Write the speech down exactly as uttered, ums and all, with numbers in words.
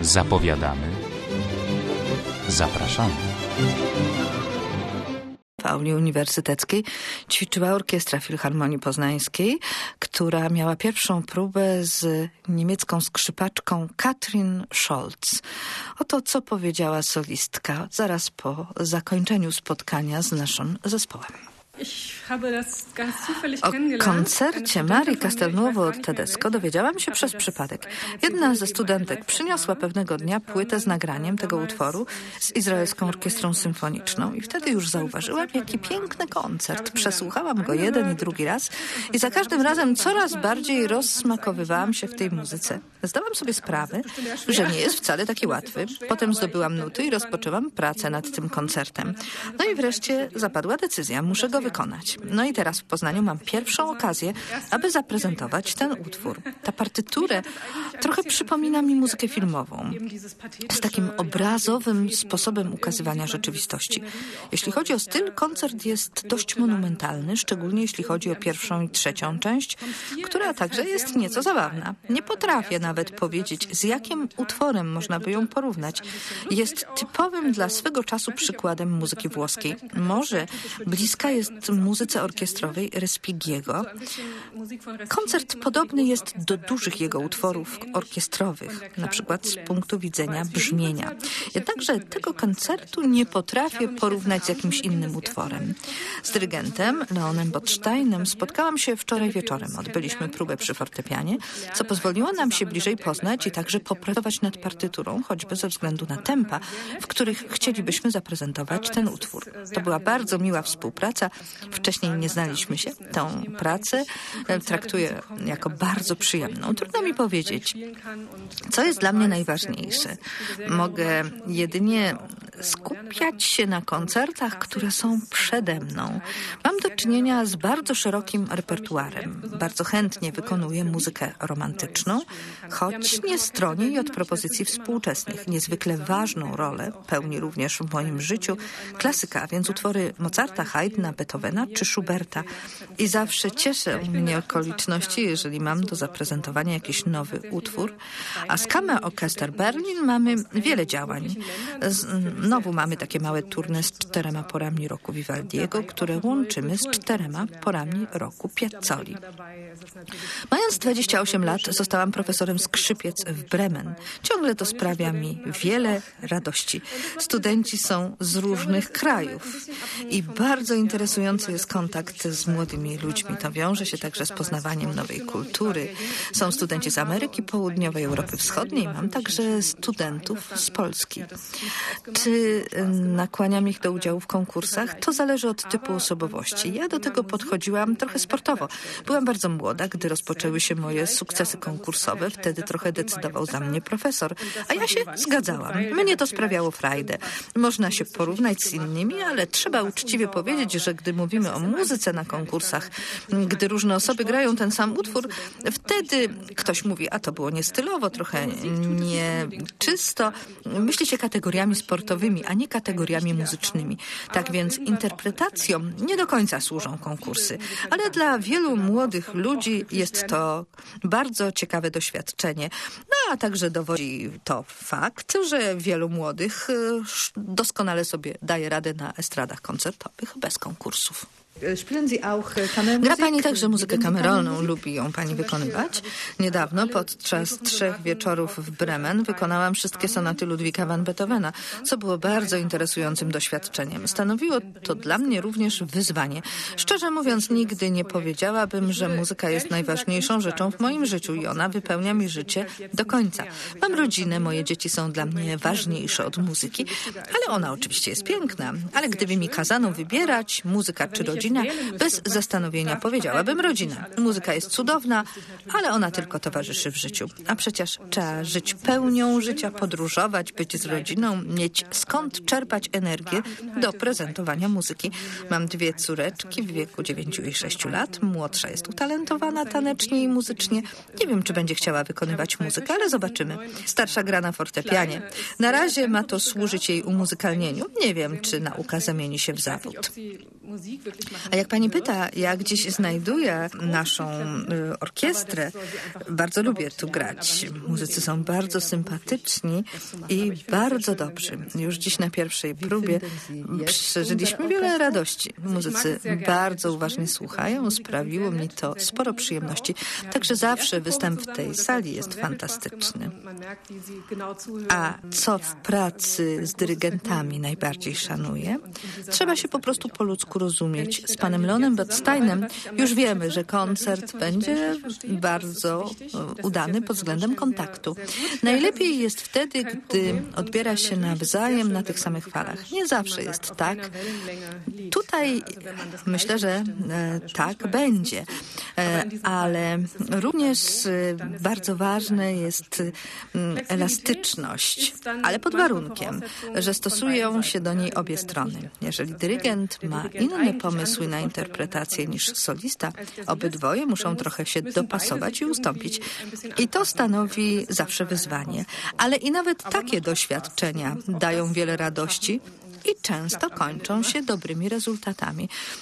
Zapowiadamy, zapraszamy. W auli uniwersyteckiej ćwiczyła Orkiestra Filharmonii Poznańskiej, która miała pierwszą próbę z niemiecką skrzypaczką Katrin Scholz. Oto co powiedziała solistka zaraz po zakończeniu spotkania z naszym zespołem. O koncercie Marii Castelnuovo-Tedesco dowiedziałam się przez przypadek. Jedna ze studentek przyniosła pewnego dnia płytę z nagraniem tego utworu z Izraelską Orkiestrą Symfoniczną i wtedy już zauważyłam, jaki piękny koncert. Przesłuchałam go jeden i drugi raz i za każdym razem coraz bardziej rozsmakowywałam się w tej muzyce. Zdałam sobie sprawę, że nie jest wcale taki łatwy. Potem zdobyłam nuty i rozpoczęłam pracę nad tym koncertem. No i wreszcie zapadła decyzja, muszę go wykonać. No i teraz w Poznaniu mam pierwszą okazję, aby zaprezentować ten utwór. Ta partytura trochę przypomina mi muzykę filmową. Z takim obrazowym sposobem ukazywania rzeczywistości. Jeśli chodzi o styl, koncert jest dość monumentalny, szczególnie jeśli chodzi o pierwszą i trzecią część, która także jest nieco zabawna. Nie potrafię nawet powiedzieć, z jakim utworem można by ją porównać. Jest typowym dla swego czasu przykładem muzyki włoskiej. Może bliska jest muzyce orkiestrowej Respighiego. Koncert podobny jest do dużych jego utworów orkiestrowych, na przykład z punktu widzenia brzmienia. Jednakże tego koncertu nie potrafię porównać z jakimś innym utworem. Z dyrygentem Leonem Botsteinem spotkałam się wczoraj wieczorem. Odbyliśmy próbę przy fortepianie, co pozwoliło nam się bliżej poznać i także popracować nad partyturą, choćby ze względu na tempa, w których chcielibyśmy zaprezentować ten utwór. To była bardzo miła współpraca. Wcześniej nie znaliśmy się. Tę pracę traktuję jako bardzo przyjemną. Trudno mi powiedzieć, co jest dla mnie najważniejsze. Mogę jedynie skupiać się na koncertach, które są przede mną. Mam do czynienia z bardzo szerokim repertuarem. Bardzo chętnie wykonuję muzykę romantyczną, choć nie stronię i od propozycji współczesnych. Niezwykle ważną rolę pełni również w moim życiu klasyka, a więc utwory Mozarta, Haydna, Beethovena czy Schuberta. I zawsze cieszę mnie okoliczności, jeżeli mam do zaprezentowania jakiś nowy utwór. A z Kammerorchester Berlin mamy wiele działań. Znowu mamy takie małe tournée z czterema porami roku Vivaldiego, które łączymy z czterema porami roku Piazzoli. Mając dwadzieścia osiem lat zostałam profesorem skrzypiec w Bremen. Ciągle to sprawia mi wiele radości. Studenci są z różnych krajów i bardzo interesujący jest kontakt z młodymi ludźmi. To wiąże się także z poznawaniem nowej kultury. Są studenci z Ameryki Południowej, Europy Wschodniej. Mam także studentów z Polski. Czy nakłaniam ich do udziału w konkursach? To zależy od typu osobowości. Ja do tego podchodziłam trochę sportowo. Byłam bardzo młoda, gdy rozpoczęły się moje sukcesy konkursowe. Wtedy trochę decydował za mnie profesor. A ja się zgadzałam. Mnie to sprawiało frajdę. Można się porównać z innymi, ale trzeba uczciwie powiedzieć, że gdy mówimy o muzyce na konkursach, gdy różne osoby grają ten sam utwór, wtedy ktoś mówi, a to było niestylowo, trochę nieczysto. Myśli się kategoriami sportowymi, a nie kategoriami muzycznymi. Tak więc interpretacją nie do końca służą konkursy. Ale dla wielu młodych ludzi jest to bardzo ciekawe doświadczenie. No a także dowodzi to fakt, że wielu młodych doskonale sobie daje radę na estradach koncertowych bez konkursów. Gra pani także muzykę kameralną, lubi ją pani wykonywać? Niedawno podczas trzech wieczorów w Bremen wykonałam wszystkie sonaty Ludwika van Beethovena, co było bardzo interesującym doświadczeniem. Stanowiło to dla mnie również wyzwanie. Szczerze mówiąc, nigdy nie powiedziałabym, że muzyka jest najważniejszą rzeczą w moim życiu i ona wypełnia mi życie do końca. Mam rodzinę, moje dzieci są dla mnie ważniejsze od muzyki, ale ona oczywiście jest piękna. Ale gdyby mi kazano wybierać muzyka czy rodzina, bez zastanowienia powiedziałabym rodzina. Muzyka jest cudowna, ale ona tylko towarzyszy w życiu. A przecież trzeba żyć pełnią życia, podróżować, być z rodziną, mieć skąd czerpać energię do prezentowania muzyki. Mam dwie córeczki w wieku dziewięciu i sześciu lat. Młodsza jest utalentowana tanecznie i muzycznie. Nie wiem, czy będzie chciała wykonywać muzykę, ale zobaczymy. Starsza gra na fortepianie. Na razie ma to służyć jej umuzykalnieniu. Nie wiem, czy nauka zamieni się w zawód. A jak pani pyta, jak dziś znajduję naszą y, orkiestrę, bardzo lubię tu grać. Muzycy są bardzo sympatyczni i bardzo dobrzy. Już dziś na pierwszej próbie przeżyliśmy wiele radości. Muzycy bardzo uważnie słuchają, sprawiło mi to sporo przyjemności. Także zawsze występ w tej sali jest fantastyczny. A co w pracy z dyrygentami najbardziej szanuję? Trzeba się po prostu po ludzku rozumieć. Z panem Leonem Botsteinem już wiemy, że koncert będzie bardzo udany pod względem kontaktu. Najlepiej jest wtedy, gdy odbiera się nawzajem na tych samych falach. Nie zawsze jest tak. Tutaj myślę, że e, tak będzie. E, ale również e, bardzo ważne jest e, elastyczność, ale pod warunkiem, że stosują się do niej obie strony. Jeżeli dyrygent ma inne pomysły na interpretację niż solista, obydwoje muszą trochę się dopasować i ustąpić. I to stanowi zawsze wyzwanie. Ale i nawet takie doświadczenia dają wiele radości i często kończą się dobrymi rezultatami.